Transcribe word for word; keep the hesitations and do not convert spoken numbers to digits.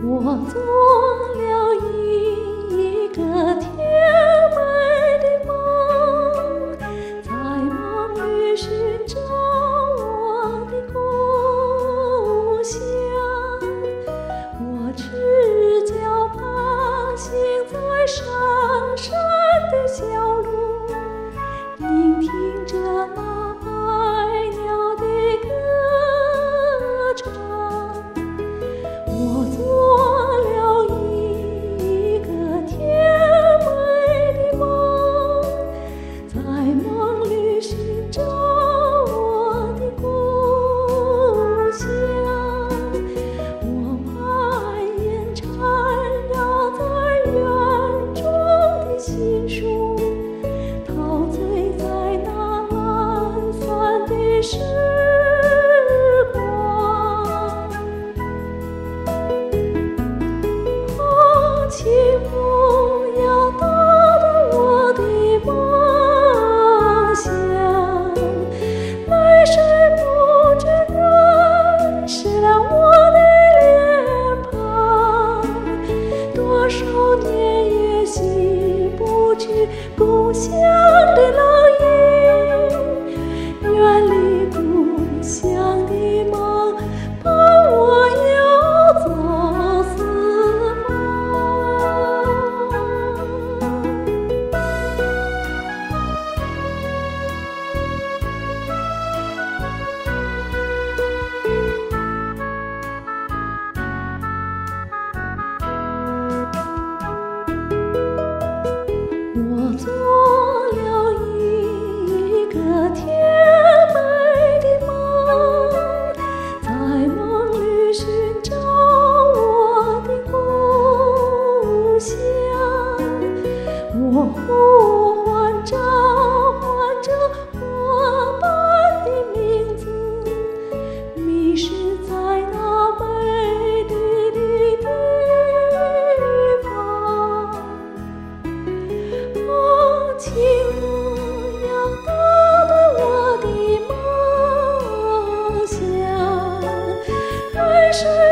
我做了一个甜美的梦，在梦里寻找我的故乡。我赤脚爬行在上山的小路，聆听着那百鸟的歌唱。我做了一个甜美的梦，在梦里寻找我的故乡。我攀岩缠绕在园中的杏树，陶醉在那懒散的时光。请不要打断我的梦想，泪水不觉润湿了我的脸庞。多少年也洗不去故乡的烙印，远离故乡的梦，伴我游走四方。我做了一个甜美的梦，在梦里寻找我的故乡。我呼唤召唤着伙伴的名字，迷失在那美丽的地方。哦，请不要打断我的梦想，泪水